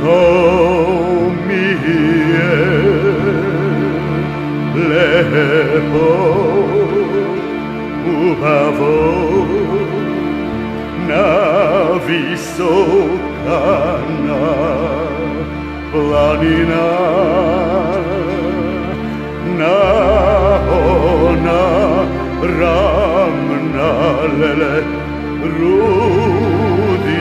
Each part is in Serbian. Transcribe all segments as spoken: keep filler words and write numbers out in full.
To mi je lepo ubavo na visokana planina, na ona ravna lele rudi.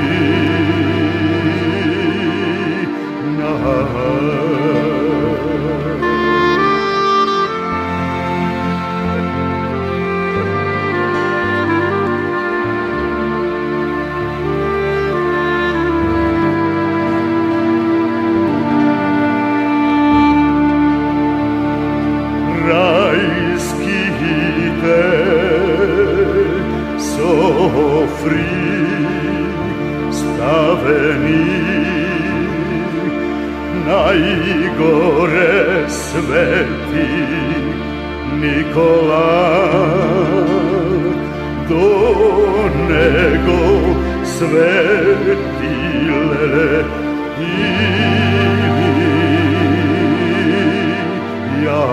Rajski te sofri staveni najgore sveti Nikola, do nego sveti lele ili ja.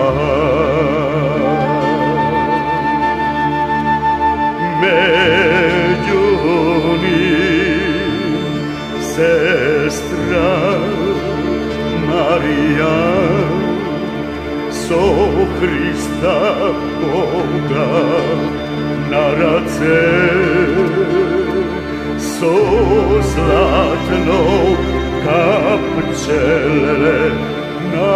Među njih sestra Marija, so Hrista Boga na race, so zlatno kapčele na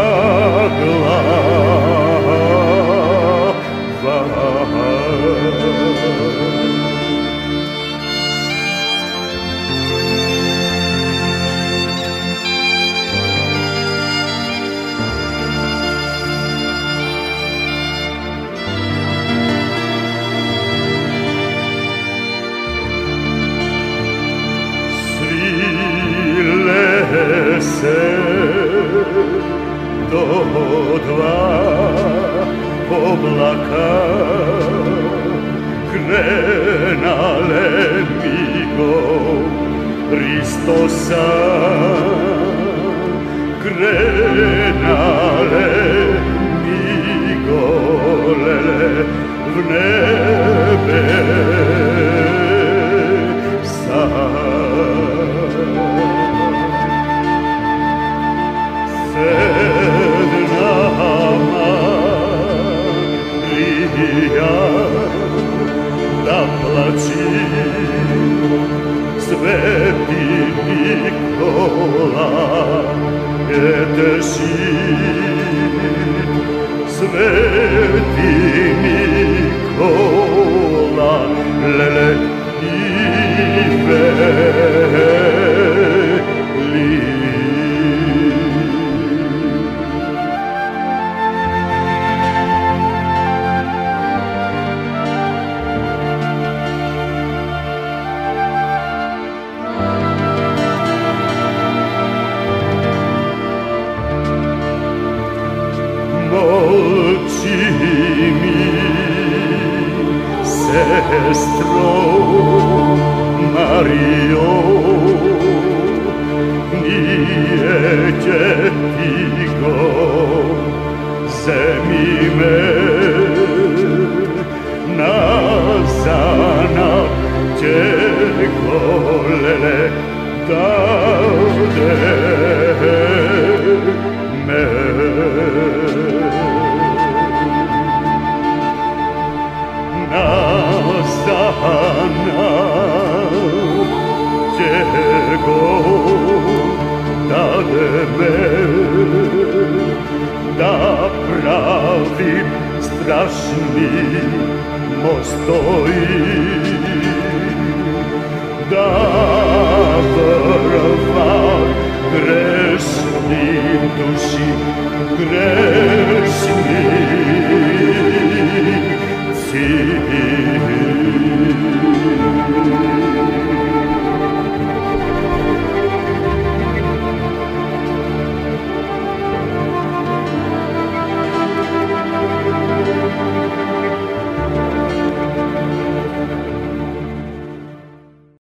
glavama. Se do dva oblaka krenale migom Hristosa, krenale migolele v nebe sa. Da plači sveti Nikola, eteši sveti Nikola, lele i veli. Molči mi, sestro Marijo, nije će tigo zemime nazana će golele davde me. Nazana Jego dade me, da pravim strašni mostoji, da vrva